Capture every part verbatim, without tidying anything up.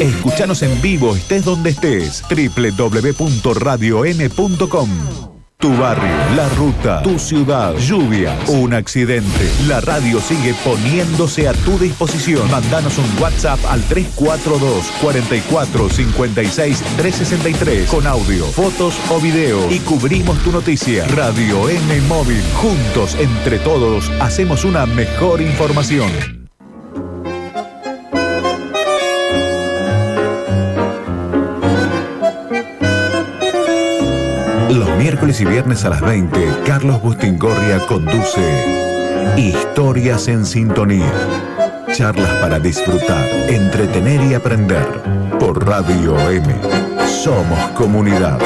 Escuchanos en vivo, estés donde estés. doble u doble u doble u punto radio m punto com. Tu barrio, la ruta, tu ciudad, lluvia, un accidente. La radio sigue poniéndose a tu disposición. Mandanos un WhatsApp al tres cuatro dos, cuatro cuatro, cinco seis, tres seis tres con audio, fotos o video y cubrimos tu noticia. Radio M Móvil. Juntos, entre todos, hacemos una mejor información. Los miércoles y viernes a las veinte, Carlos Bustingorria conduce Historias en Sintonía. Charlas para disfrutar, entretener y aprender. Por Radio M. Somos comunidad.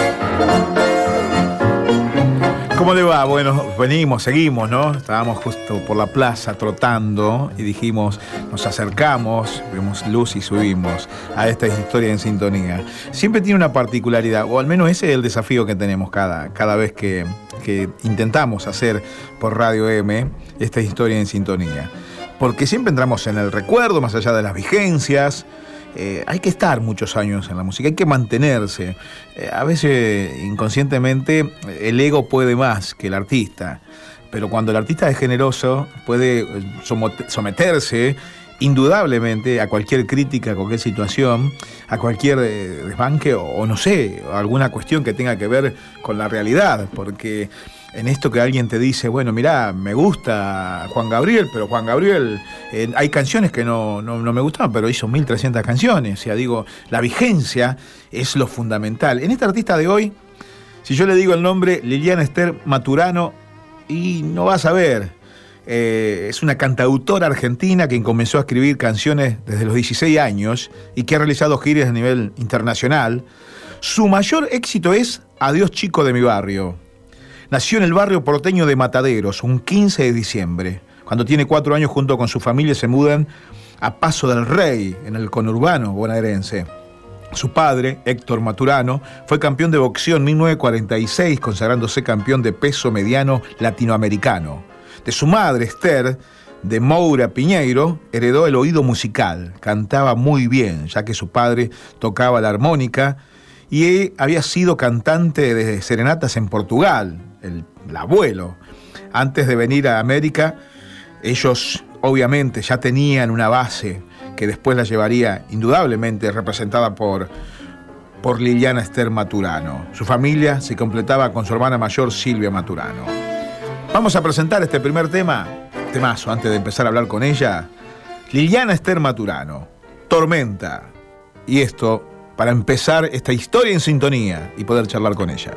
¿Cómo le va? Bueno, venimos, seguimos, ¿no? Estábamos justo por la plaza trotando y dijimos, nos acercamos, vemos luz y subimos a esta Historia en Sintonía. Siempre tiene una particularidad, o al menos ese es el desafío que tenemos cada, cada vez que, que intentamos hacer por Radio M esta Historia en Sintonía. Porque siempre entramos en el recuerdo, más allá de las vigencias. Eh, hay que estar muchos años en la música, hay que mantenerse. Eh, a veces inconscientemente el ego puede más que el artista, pero cuando el artista es generoso puede someterse indudablemente a cualquier crítica, a cualquier situación, a cualquier eh, desbanque o, o no sé, alguna cuestión que tenga que ver con la realidad, porque en esto que alguien te dice, bueno, mirá, me gusta Juan Gabriel, pero Juan Gabriel, eh, hay canciones que no, no, no me gustaban, pero hizo mil trescientas canciones. O sea, digo, la vigencia es lo fundamental. En esta artista de hoy, si yo le digo el nombre Liliana Ester Maturano, y no vas a ver, eh, es una cantautora argentina que comenzó a escribir canciones desde los dieciséis años y que ha realizado giras a nivel internacional. Su mayor éxito es Adiós chico de mi barrio. Nació en el barrio porteño de Mataderos, un quince de diciembre. Cuando tiene cuatro años, junto con su familia, se mudan a Paso del Rey, en el conurbano bonaerense. Su padre, Héctor Maturano, fue campeón de boxeo en mil novecientos cuarenta y seis, consagrándose campeón de peso mediano latinoamericano. De su madre, Esther, de Moura Piñeiro, heredó el oído musical. Cantaba muy bien, ya que su padre tocaba la armónica y había sido cantante de serenatas en Portugal, el, el abuelo. Antes de venir a América, ellos obviamente ya tenían una base que después la llevaría indudablemente representada por, por Liliana Ester Maturano. Su familia se completaba con su hermana mayor Silvia Maturano. Vamos a presentar este primer tema, temazo, antes de empezar a hablar con ella. Liliana Ester Maturano, Tormenta. Y esto para empezar esta Historia en Sintonía y poder charlar con ella.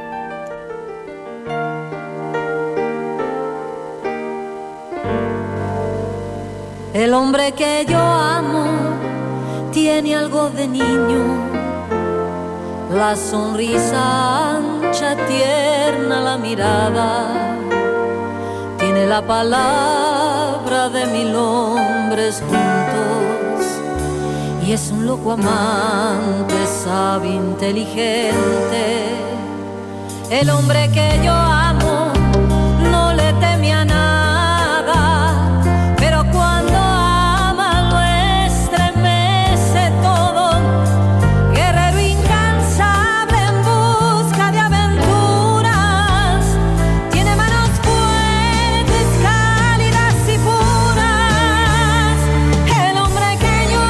El hombre que yo amo tiene algo de niño, la sonrisa ancha, tierna la mirada, tiene la palabra de mil hombres juntos y es un loco amante, sabio, inteligente. El hombre que yo amo no le teme a nada, pero cuando ama lo estremece todo. Guerrero incansable en busca de aventuras, tiene manos fuertes, cálidas y puras. El hombre que yo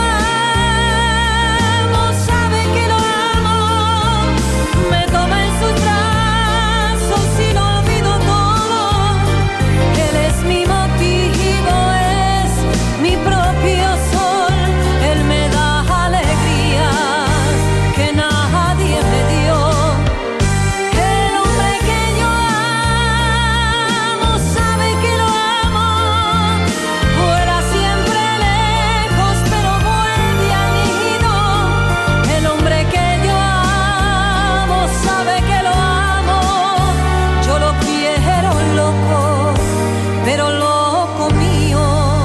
amo sabe que lo amo, me toma en sus brazos y lo olvido todo. Él es mi motivo, es mi propio sol, él me da alegrías que nadie me dio. El hombre que yo amo sabe que lo amo, fuera siempre lejos pero vuelve al nido. El hombre que yo amo sabe que lo amo, yo lo quiero loco, pero loco mío.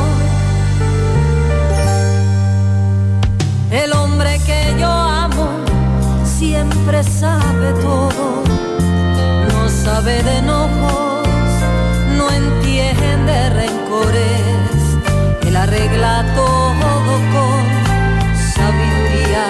El hombre que yo amo siempre sabe todo, no sabe de enojos, no entiende rencores, él arregla todo con sabiduría.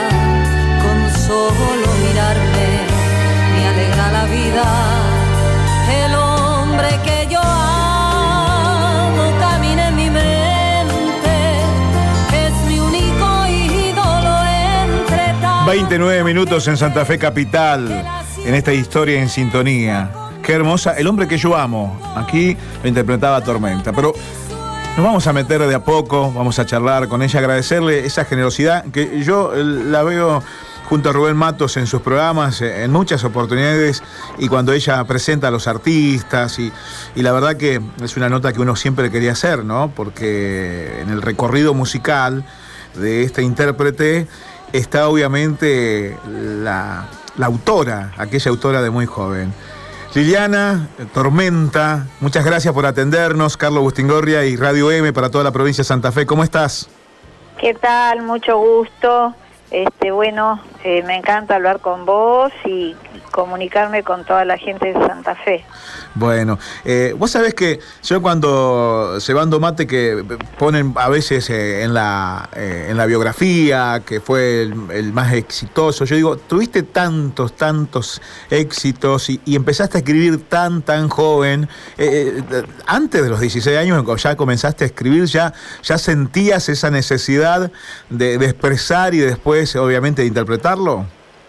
veintinueve minutos en Santa Fe Capital, en esta historia en sintonía. Qué hermosa, El hombre que yo amo. Aquí lo interpretaba Tormenta. Pero nos vamos a meter de a poco, vamos a charlar con ella, agradecerle esa generosidad que yo la veo junto a Rubén Matos en sus programas, en muchas oportunidades, y cuando ella presenta a los artistas, y, y la verdad que es una nota que uno siempre quería hacer, ¿no? Porque en el recorrido musical de este intérprete está obviamente la, la autora, aquella autora de muy joven. Liliana Tormenta, muchas gracias por atendernos. Carlos Bustingorria y Radio M para toda la provincia de Santa Fe. ¿Cómo estás? ¿Qué tal? Mucho gusto. Este, bueno, eh, me encanta hablar con vos y comunicarme con toda la gente de Santa Fe. Bueno, eh, vos sabés que yo cuando Cebando Mate, que ponen a veces eh, en la eh, en la biografía que fue el, el más exitoso, yo digo, tuviste tantos, tantos éxitos y, y empezaste a escribir tan, tan joven. Eh, eh, antes de los dieciséis años, cuando ya comenzaste a escribir, ya, ya sentías esa necesidad de, de expresar y después, obviamente, de interpretarlo.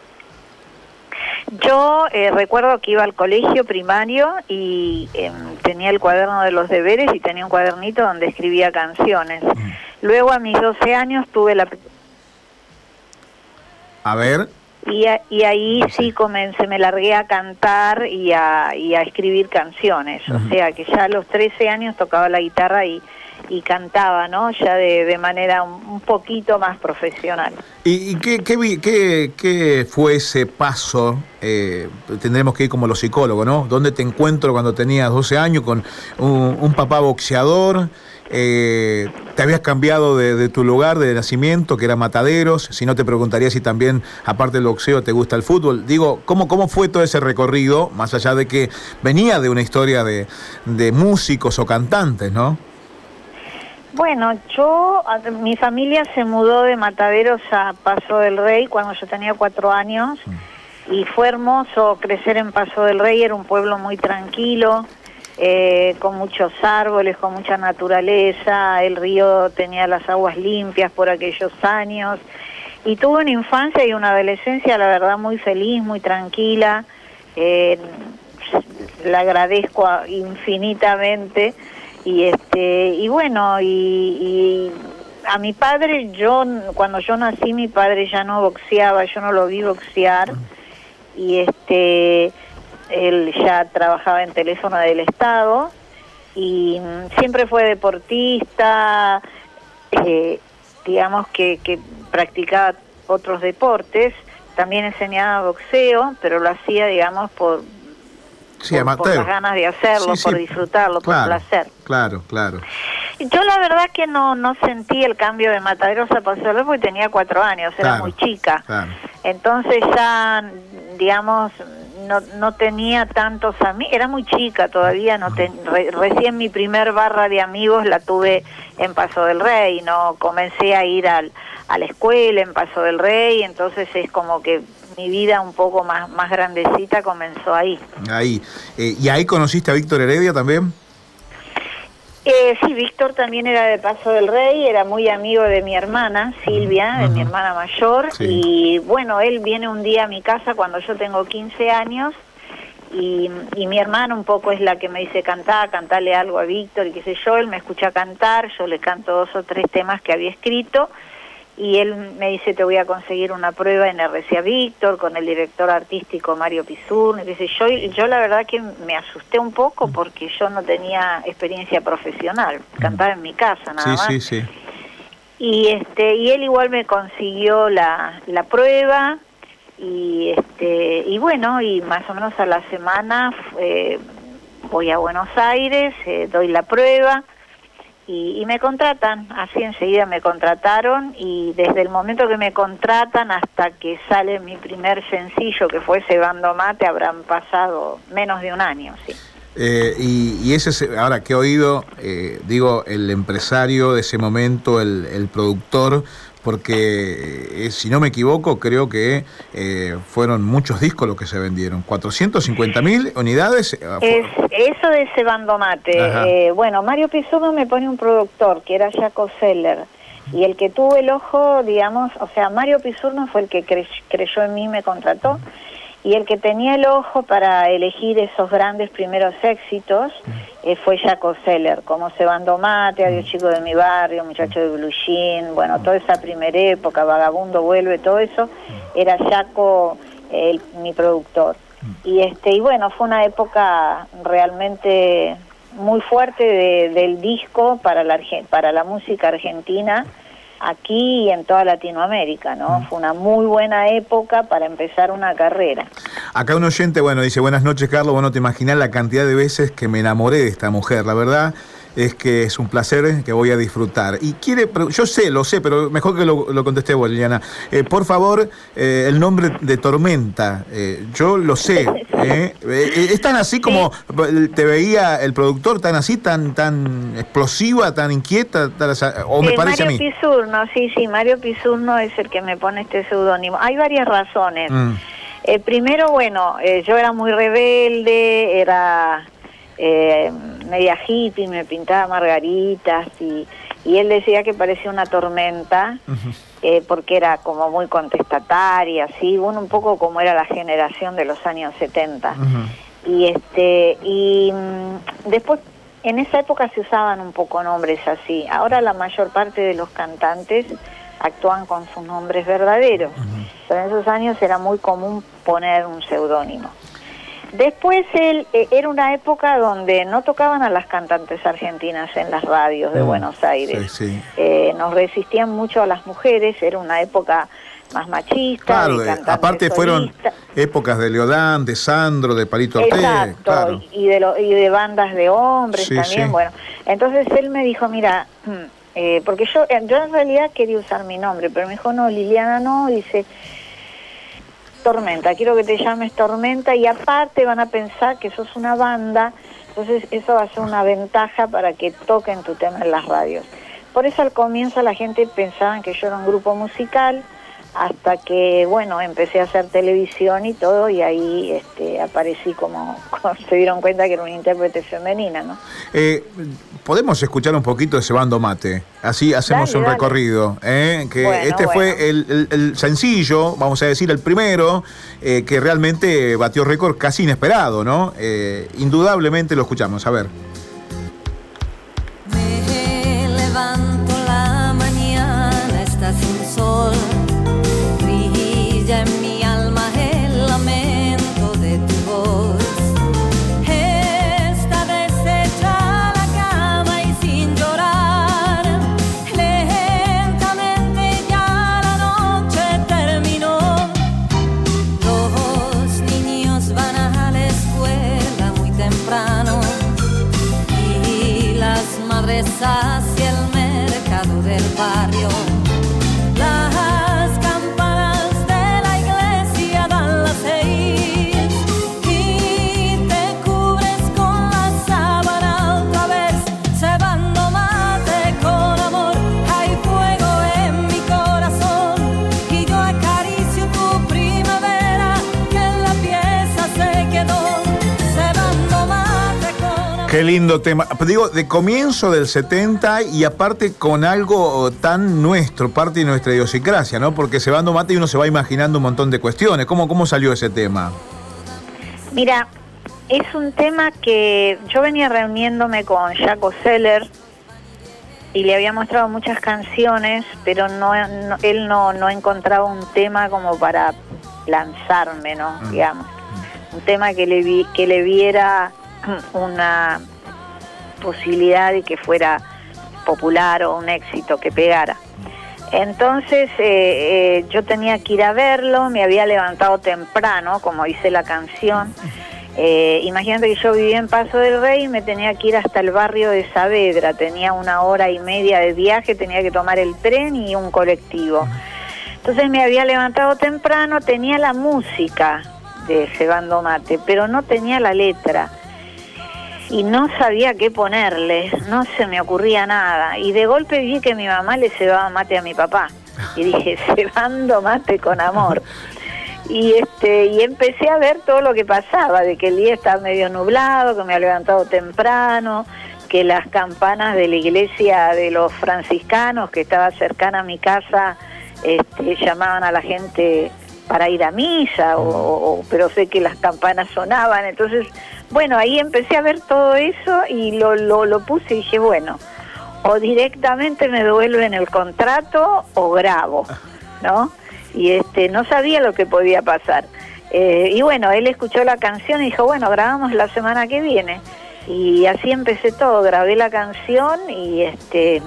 Yo eh, recuerdo que iba al colegio primario y eh, tenía el cuaderno de los deberes y tenía un cuadernito donde escribía canciones. Mm. Luego a mis doce años tuve la... A ver... Y, a, y ahí sí comencé, me largué a cantar y a, y a escribir canciones. Uh-huh. O sea que ya a los trece años tocaba la guitarra y, y cantaba, ¿no? Ya de, de manera un, un poquito más profesional. ¿Y, y qué, qué, qué, qué fue ese paso? Eh, tendremos que ir como los psicólogos, ¿no? ¿Dónde te encuentro cuando tenías doce años con un, un papá boxeador? Eh, ¿Te habías cambiado de, de tu lugar de nacimiento, que era Mataderos? Si no, te preguntaría si también, aparte del boxeo, te gusta el fútbol. Digo, ¿cómo, cómo fue todo ese recorrido, más allá de que venía de una historia de, de músicos o cantantes, ¿no? Bueno, yo, mi familia se mudó de Mataderos a Paso del Rey cuando yo tenía cuatro años, mm. y fue hermoso crecer en Paso del Rey. Era un pueblo muy tranquilo, Eh, con muchos árboles, con mucha naturaleza. El río tenía las aguas limpias por aquellos años, y tuve una infancia y una adolescencia, la verdad, muy feliz, muy tranquila. Eh, le agradezco a, infinitamente, y este y bueno, y, y a mi padre, yo cuando yo nací, mi padre ya no boxeaba, yo no lo vi boxear, y este él ya trabajaba en teléfono del Estado y siempre fue deportista, eh, digamos que, que practicaba otros deportes, también enseñaba boxeo, pero lo hacía, digamos, por, sí, por, por las ganas de hacerlo, sí, por sí, disfrutarlo, claro, por placer. Claro, claro. Yo la verdad que no no sentí el cambio de Mataderos a Paso del Rey porque tenía cuatro años, era claro, muy chica. Claro. Entonces ya, digamos, no no tenía tantos amigos, era muy chica todavía, no ten, re, recién mi primer barra de amigos la tuve en Paso del Rey, no comencé a ir al, a la escuela en Paso del Rey, entonces es como que mi vida un poco más, más grandecita comenzó ahí. Ahí. Eh, ¿Y ahí conociste a Víctor Heredia también? Eh, sí, Víctor también era de Paso del Rey, era muy amigo de mi hermana, Silvia, uh-huh. de mi hermana mayor, sí. Y bueno, él viene un día a mi casa cuando yo tengo quince años, y, y mi hermana un poco es la que me dice, cantá, cantale algo a Víctor, y qué sé yo, él me escucha cantar, yo le canto dos o tres temas que había escrito, y él me dice, te voy a conseguir una prueba en R C A Víctor, con el director artístico Mario Pisurno, qué sé yo, y yo la verdad que me asusté un poco porque yo no tenía experiencia profesional, cantaba en mi casa nada sí, más. Sí, sí. Y este, y él igual me consiguió la, la prueba, y este, y bueno, y más o menos a la semana eh, voy a Buenos Aires, eh, doy la prueba, Y, y me contratan, así enseguida me contrataron, y desde el momento que me contratan hasta que sale mi primer sencillo, que fue Cebando Mate, habrán pasado menos de un año, sí. Eh, y, y ese, ahora que he oído, eh, digo, el empresario de ese momento, el, el productor, porque eh, si no me equivoco, creo que eh, fueron muchos discos los que se vendieron, cuatrocientas cincuenta mil unidades. Es, eso de Cebando Mate, eh, bueno, Mario Pisurno me pone un productor, que era Jaco Seller, Y el que tuvo el ojo, digamos, o sea, Mario Pisurno fue el que cre- creyó en mí, me contrató, y el que tenía el ojo para elegir esos grandes primeros éxitos eh, fue Jaco Seller, como Se Bando Mate, Adiós Chico de mi Barrio, Muchacho de Blue Jean, bueno, toda esa primera época, Vagabundo Vuelve, todo eso, era Jaco el, mi productor. Y este y bueno, fue una época realmente muy fuerte de, del disco para la, para la música argentina, aquí y en toda Latinoamérica, ¿no? Mm. Fue una muy buena época para empezar una carrera. Acá un oyente, bueno, dice, buenas noches, Carlos, bueno, te imaginas la cantidad de veces que me enamoré de esta mujer, la verdad es que es un placer que voy a disfrutar. Y quiere, yo sé, lo sé, pero mejor que lo, lo contesté vos, Liliana. Eh, por favor, eh, el nombre de Tormenta, eh, yo lo sé. Eh, eh, ¿Es tan así como sí. te veía el productor, tan así, tan tan explosiva, tan inquieta? Tan, ¿O me eh, parece Mario a mí? Pisurno, sí, sí, Mario Pisurno es el que me pone este seudónimo. Hay varias razones. Mm. Eh, primero, bueno, eh, yo era muy rebelde, era... Eh, media hippie, me pintaba margaritas y, y él decía que parecía una tormenta, uh-huh. eh, porque era como muy contestataria, así, bueno, un poco como era la generación de los años setenta. Uh-huh. Y este y mmm, después, en esa época se usaban un poco nombres así. Ahora la mayor parte de los cantantes actúan con sus nombres verdaderos, uh-huh. pero en esos años era muy común poner un seudónimo. Después él, eh, era una época donde no tocaban a las cantantes argentinas en las radios de mm, Buenos Aires. Sí, sí. Eh, nos resistían mucho a las mujeres, era una época más machista. Claro, de aparte solista. Fueron épocas de Leodán, de Sandro, de Palito Ortega. Exacto, claro. y, de lo, y de bandas de hombres sí, también, sí. Bueno. Entonces él me dijo, mira, eh, porque yo, yo en realidad quería usar mi nombre, pero me dijo, no, Liliana no, dice... Tormenta, quiero que te llames Tormenta y aparte van a pensar que sos una banda, entonces eso va a ser una ventaja para que toquen tu tema en las radios. Por eso al comienzo la gente pensaba que yo era un grupo musical, hasta que, bueno, empecé a hacer televisión y todo, y ahí este, aparecí como, como se dieron cuenta que era una intérprete femenina, ¿no? Eh, ¿Podemos escuchar un poquito de Se Bando Mate? Así hacemos dale, un dale. recorrido. ¿eh? Que bueno, este bueno. fue el, el, el sencillo, vamos a decir, el primero, eh, que realmente batió récord casi inesperado, ¿no? Eh, indudablemente lo escuchamos, a ver. Me levanto la mañana, está sin sol. En mi alma el lamento de tu voz. Está deshecha la cama y sin llorar, lentamente ya la noche terminó. Los niños van a la escuela muy temprano y las madres hacia el mercado del barrio. Qué lindo tema. Digo, de comienzo del setenta y aparte con algo tan nuestro, parte de nuestra idiosincrasia, ¿no? Porque Se Bando Mate y uno se va imaginando un montón de cuestiones. ¿Cómo, cómo salió ese tema? Mira, es un tema que yo venía reuniéndome con Jaco Seller y le había mostrado muchas canciones, pero no, no él no, no encontraba un tema como para lanzarme, ¿no? Mm. Digamos. Un tema que le, vi, que le viera una posibilidad de que fuera popular o un éxito, que pegara. Entonces eh, eh, yo tenía que ir a verlo, me había levantado temprano, como dice la canción. Eh, imagínate que yo vivía en Paso del Rey y me tenía que ir hasta el barrio de Saavedra, tenía una hora y media de viaje, tenía que tomar el tren y un colectivo. Entonces me había levantado temprano, tenía la música de Se Bando Mate, pero no tenía la letra. Y no sabía qué ponerle, no se me ocurría nada. Y de golpe vi que mi mamá le cebaba mate a mi papá. Y dije, cebando mate con amor. Y este y empecé a ver todo lo que pasaba, de que el día estaba medio nublado, que me había levantado temprano, que las campanas de la iglesia de los franciscanos, que estaba cercana a mi casa, este, llamaban a la gente para ir a misa, o, o, pero sé que las campanas sonaban. Entonces, bueno, ahí empecé a ver todo eso y lo, lo, lo puse y dije, bueno, o directamente me devuelven el contrato o grabo, ¿no? Y este no sabía lo que podía pasar. Eh, y bueno, él escuchó la canción y dijo, bueno, grabamos la semana que viene. Y así empecé todo, grabé la canción y este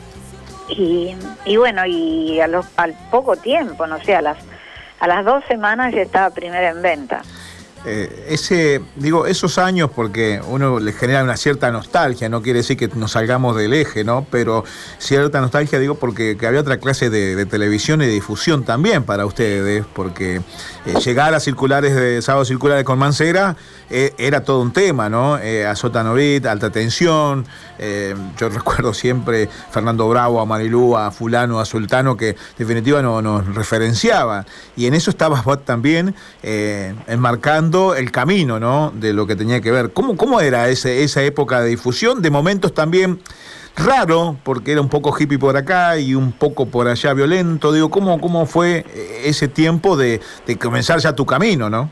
y, y bueno, y a los, al poco tiempo, no sé, a las a las dos semanas ya estaba primera en venta. Eh, ese, digo, esos años, porque uno le genera una cierta nostalgia, no quiere decir que nos salgamos del eje, ¿no? Pero cierta nostalgia, digo, porque que había otra clase de, de televisión y de difusión también para ustedes, porque eh, llegar a circulares de Sábado Circulares con Mancera eh, era todo un tema, ¿no? Eh, a Sotanovit, Alta Tensión, eh, yo recuerdo siempre Fernando Bravo, a Marilú, a Fulano, a Sultano, que en definitiva no, nos referenciaba. Y en eso estabas vos también eh, enmarcando el camino, ¿no? De lo que tenía que ver. ¿Cómo, cómo era ese, esa época de difusión? De momentos también raro, porque era un poco hippie por acá y un poco por allá violento. Digo, ¿cómo, cómo fue ese tiempo de, de comenzar ya tu camino, no?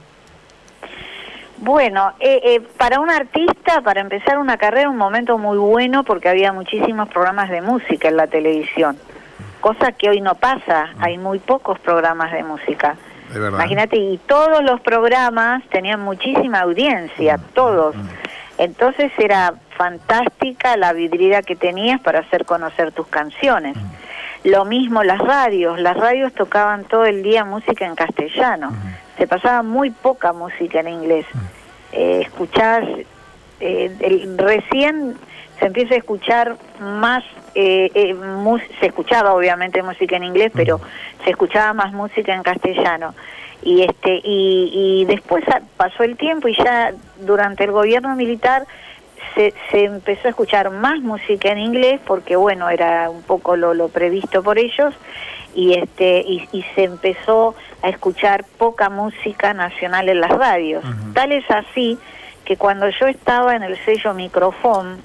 Bueno, eh, eh, para un artista, para empezar una carrera, un momento muy bueno porque había muchísimos programas de música en la televisión, cosa que hoy no pasa, hay muy pocos programas de música. Imagínate, y todos los programas tenían muchísima audiencia, todos. Entonces era fantástica la vidriera que tenías para hacer conocer tus canciones. Lo mismo las radios, las radios tocaban todo el día música en castellano. Se pasaba muy poca música en inglés. Eh, escuchabas, eh, el, recién se empieza a escuchar más, eh, eh, mus, se escuchaba obviamente música en inglés, pero se escuchaba más música en castellano. Y este y, y después pasó el tiempo y ya durante el gobierno militar se, se empezó a escuchar más música en inglés porque bueno, era un poco lo, lo previsto por ellos. Y este y, y se empezó a escuchar poca música nacional en las radios. Uh-huh. Tal es así que cuando yo estaba en el sello Microfón,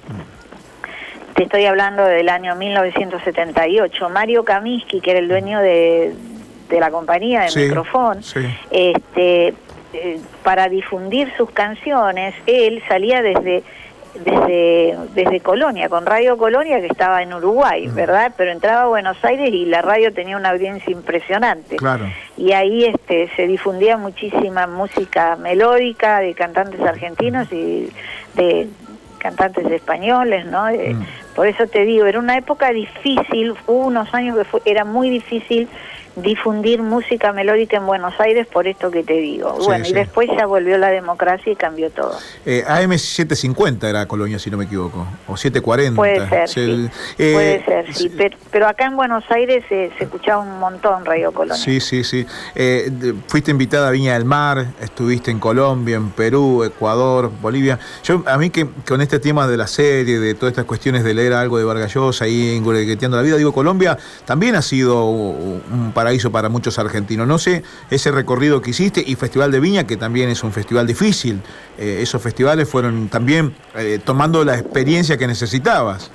te estoy hablando del año mil novecientos setenta y ocho, Mario Kaminsky, que era el dueño de, de la compañía de sí, Microfón, sí. este eh, para difundir sus canciones, él salía desde desde desde Colonia, con Radio Colonia, que estaba en Uruguay, mm. ¿verdad? Pero entraba a Buenos Aires y la radio tenía una audiencia impresionante. Claro. Y ahí este se difundía muchísima música melódica de cantantes argentinos y de cantantes españoles, ¿no? De, mm. Por eso te digo, era una época difícil, hubo unos años que fue, era muy difícil difundir música melódica en Buenos Aires por esto que te digo. Sí, bueno, sí. Y después ya volvió la democracia y cambió todo. Eh, A M setecientos cincuenta era Colonia, si no me equivoco, o setecientos cuarenta. Puede ser, sí. Eh, Puede ser, sí. Pero, pero acá en Buenos Aires eh, se escuchaba un montón Radio Colonia. Sí, sí, sí. Eh, de, fuiste invitada a Viña del Mar, estuviste en Colombia, en Perú, Ecuador, Bolivia. Yo, a mí que con este tema de la serie, de todas estas cuestiones de leer algo de Vargas Llosa ahí engurgueteando la vida, digo, Colombia también ha sido un paraíso para muchos argentinos. No sé, ese recorrido que hiciste y Festival de Viña, que también es un festival difícil, eh, esos festivales fueron también eh, tomando la experiencia que necesitabas.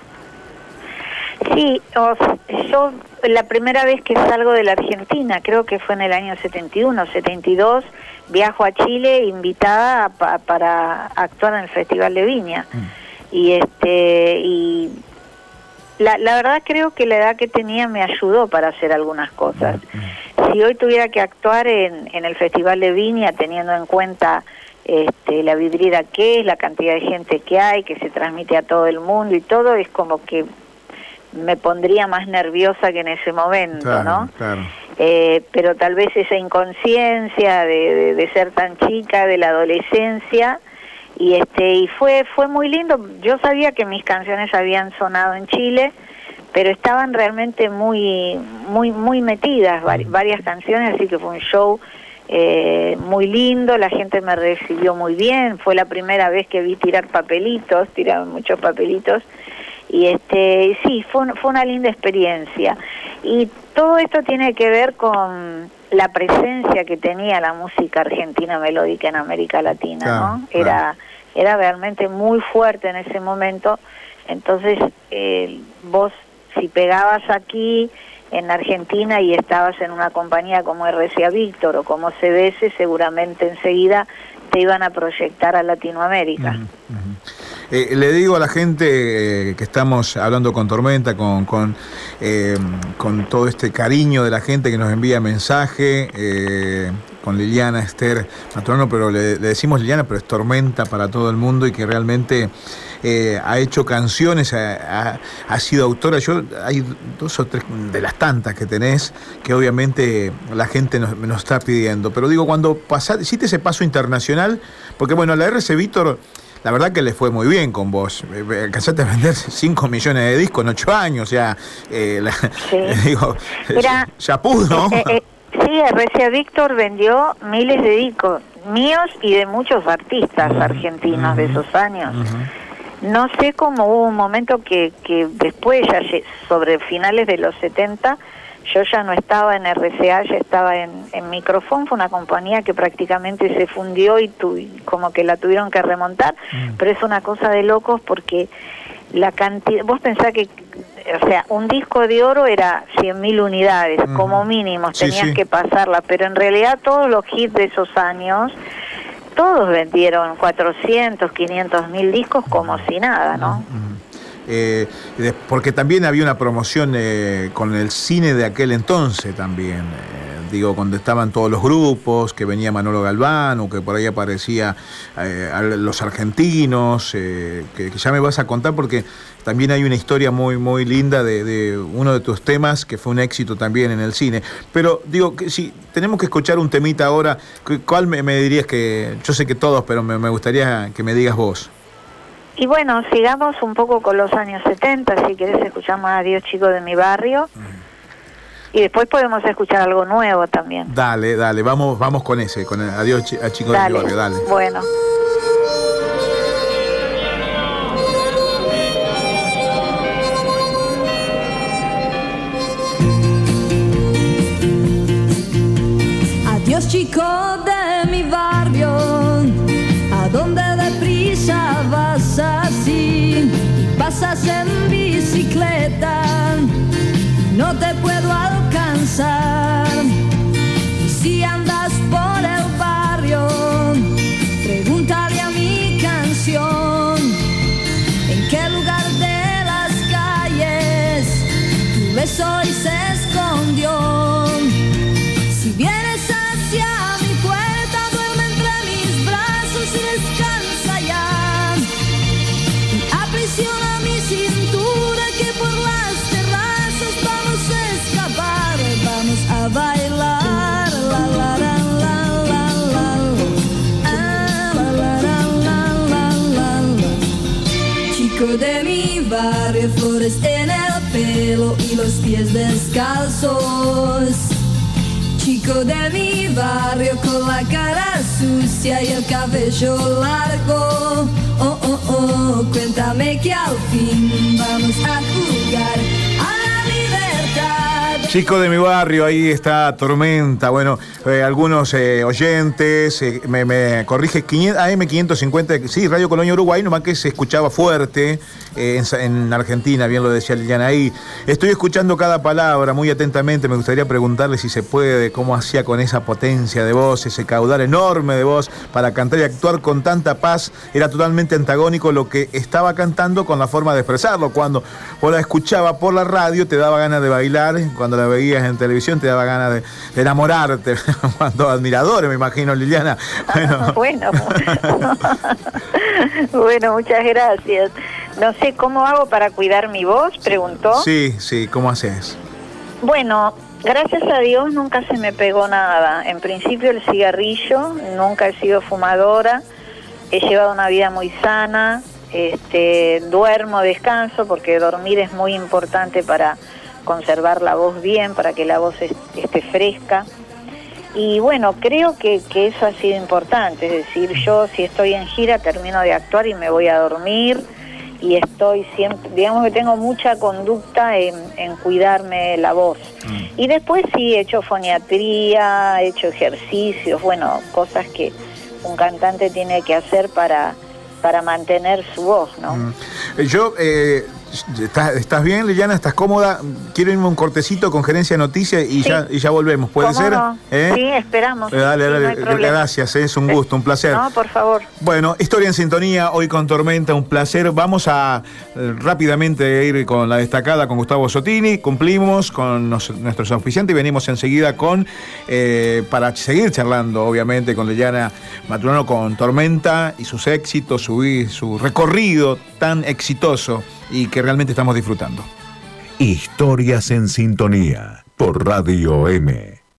Sí, o sea, yo la primera vez que salgo de la Argentina, creo que fue en el año setenta y uno, setenta y dos, viajo a Chile invitada pa, para actuar en el Festival de Viña. Mm. Y este y La, la verdad creo que la edad que tenía me ayudó para hacer algunas cosas. Si hoy tuviera que actuar en, en el Festival de Viña, teniendo en cuenta este, la vidriera que es, la cantidad de gente que hay, que se transmite a todo el mundo y todo, es como que me pondría más nerviosa que en ese momento, claro, ¿no? Claro. Eh, pero tal vez esa inconsciencia de, de, de ser tan chica, de la adolescencia, y este y fue fue muy lindo. Yo sabía que mis canciones habían sonado en Chile, pero estaban realmente muy muy muy metidas vari, varias canciones, así que fue un show eh, muy lindo. La gente me recibió muy bien. Fue la primera vez que vi tirar papelitos, tiraban muchos papelitos, y este sí fue fue una linda experiencia. Y todo esto tiene que ver con la presencia que tenía la música argentina melódica en América Latina, claro, ¿no? Era, claro. era realmente muy fuerte en ese momento, Entonces, eh, vos si pegabas aquí en Argentina y estabas en una compañía como R C A Víctor o como C B S, seguramente enseguida te iban a proyectar a Latinoamérica. Uh-huh, uh-huh. Eh, le digo a la gente eh, que estamos hablando con Tormenta, con, con, eh, con todo este cariño de la gente que nos envía mensaje, eh, con Liliana Esther Maturano, pero le, le decimos Liliana, pero es Tormenta para todo el mundo y que realmente eh, ha hecho canciones, ha, ha, ha sido autora. Yo hay dos o tres de las tantas que tenés que obviamente la gente nos, nos está pidiendo, pero digo, cuando pasaste, hiciste ese paso internacional, porque bueno, la R C Víctor, la verdad que le fue muy bien con vos. Alcanzaste a vender cinco millones de discos en ocho años, o sea, eh, la, sí. digo, Era, ya pudo. Eh, eh, sí, R C A Víctor vendió miles de discos míos y de muchos artistas uh-huh. argentinos uh-huh. de esos años. Uh-huh. No sé cómo hubo un momento que, que después, ya sobre finales de los setenta, yo ya no estaba en R C A, ya estaba en, en Microfón, fue una compañía que prácticamente se fundió y tu, como que la tuvieron que remontar, mm. pero es una cosa de locos porque la cantidad, vos pensás que, o sea, un disco de oro era cien mil unidades, mm. como mínimo, sí, tenías sí. que pasarla, pero en realidad todos los hits de esos años, todos vendieron cuatrocientos, quinientos mil discos como si nada, ¿no? Mm. Eh, porque también había una promoción eh, con el cine de aquel entonces también, eh, digo, cuando estaban todos los grupos, que venía Manolo Galván o que por ahí aparecía eh, a los argentinos, eh, que, que ya me vas a contar porque también hay una historia muy muy linda de, de uno de tus temas que fue un éxito también en el cine. Pero digo, que si tenemos que escuchar un temita ahora, ¿cuál me, me dirías que, yo sé que todos, pero me, me gustaría que me digas vos? Y bueno, sigamos un poco con los años setenta, si querés escuchamos a Adiós Chico de mi Barrio. Y después podemos escuchar algo nuevo también. Dale, dale, vamos vamos con ese, con el Adiós a Chico de mi Barrio, dale. Bueno. Adiós chico de mi barrio, ¿a dónde deprisa vas así? Y pasas en bicicleta, no te puedo alcanzar. Y si andas por el barrio, pregúntale a mi canción, ¿en qué lugar de las calles tu beso hoy se escondió? Si vienes hacia mi puerta, duerme entre mis brazos y descansa ya. Y aprisiona mi cintura, que por las terrazas vamos a escapar, vamos a bailar. La, la, la, la, la, la, ah, la, la, la, la, la, la. Chico de mi barrio, flores en el pelo y los pies descalzos. Chico de mi barrio con la cara sucia y el cabello largo. Oh, oh, oh, cuéntame que al fin vamos a jugar a la libertad. Chico de mi barrio, ahí está Tormenta. Bueno, eh, algunos eh, oyentes, eh, me, me corrige, A M quinientos cincuenta, sí, Radio Colonia Uruguay, nomás que se escuchaba fuerte eh, en, en Argentina, bien lo decía Liliana ahí. Estoy escuchando cada palabra muy atentamente, me gustaría preguntarle si se puede, cómo hacía con esa potencia de voz, ese caudal enorme de voz para cantar y actuar con tanta paz. Era totalmente antagónico lo que estaba cantando con la forma de expresarlo. Cuando vos la escuchaba por la radio te daba ganas de bailar, cuando la veías en televisión te daba ganas de, de enamorarte. Cuando admiradores, me imagino, Liliana. Bueno, bueno, bueno, muchas gracias. No sé cómo hago para cuidar mi voz, preguntó. Sí, sí, ¿cómo haces? Bueno, gracias a Dios nunca se me pegó nada. En principio el cigarrillo, nunca he sido fumadora, he llevado una vida muy sana, este, duermo, descanso, porque dormir es muy importante para conservar la voz bien, para que la voz esté fresca. Y bueno, creo que, que eso ha sido importante, es decir, yo si estoy en gira termino de actuar y me voy a dormir, y estoy siempre, digamos que tengo mucha conducta en, en cuidarme la voz. Mm. Y después sí he hecho foniatría, he hecho ejercicios, bueno, cosas que un cantante tiene que hacer para, para mantener su voz, ¿no? Mm. Yo, eh, ¿estás, ¿estás bien, Liliana? ¿Estás cómoda? Quiero irme a un cortecito con Gerencia de Noticias y, sí. ya, y ya volvemos. ¿Puede ¿Cómo ser? No? ¿Eh? Sí, esperamos. Eh, dale, sí, dale. No hay problema. Gracias, eh, es un gusto, un placer. No, por favor. Bueno, Historia en Sintonía, hoy con Tormenta, un placer. Vamos a eh, rápidamente ir con la destacada con Gustavo Zottini. Cumplimos con nos, nuestros auspiciantes y venimos enseguida con, eh, para seguir charlando, obviamente, con Liliana Maturano, con Tormenta y sus éxitos, su, su recorrido tan exitoso y que realmente estamos disfrutando. Historias en Sintonía por Radio M.